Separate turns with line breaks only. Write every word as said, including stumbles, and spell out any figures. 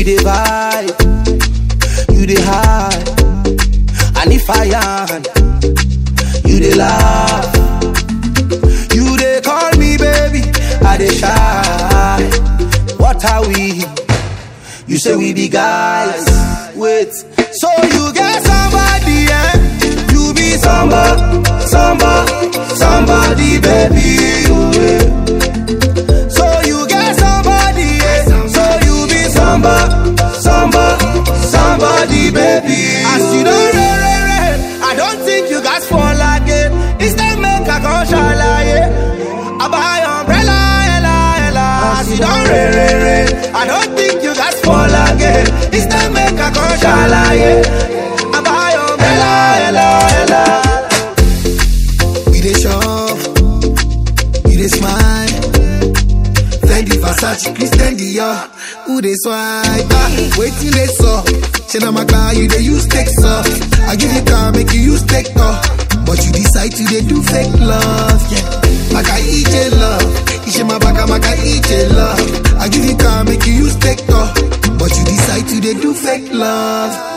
dey vibe, you dey high, and if I am, you dey laugh. You dey call me baby, I dey shy. What are we? You say we be guys. Wait, so you get somebody, eh? You be somebody, somebody, somebody, baby. Yeah. So you get somebody, eh? So you be somebody, somebody, somebody, baby. As you don't rain, rain, rain, I don't think you guys fall again. Instead, make a conscious lie. I buy umbrella, ella, ella. As you don't rain, rain, rain, I don't think you guys fall again. Instead, make a conscious lie. I buy umbrella, ella, ella. We dey shove, we dey smile. Fendi, Versace, Christian Dior. Who dey swipe? Ah, waiting they saw. Shena my car, you dey use take off. I give you car, make you use take off. But you decide to dey do fake love, yeah. Maka ije love, ishe my baka maka ije love. I give you car, make you use take off. But you decide to dey do fake love.